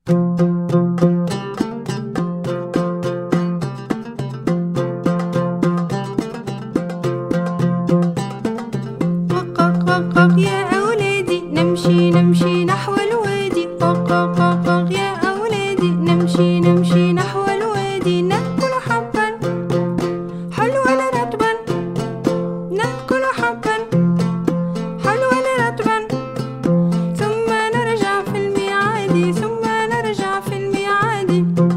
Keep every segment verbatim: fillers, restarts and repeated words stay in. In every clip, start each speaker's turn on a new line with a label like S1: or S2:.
S1: يا أولادي نمشي نمشي نحو الوادي، قق قق قق يا أولادي نمشي نمشي نحو الوادي، نأكل حبا حلوا رطبا، نأكل حبا حلوا رطبا، ثم نرجع في الميعاد، ثم نرجع في الميعاد.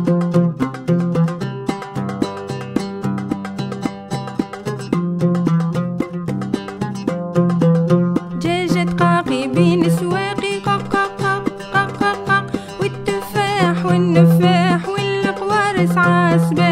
S1: بين السواقي قق قق قق قق قق، والتفاح والنفاح والقوارص عاسبة.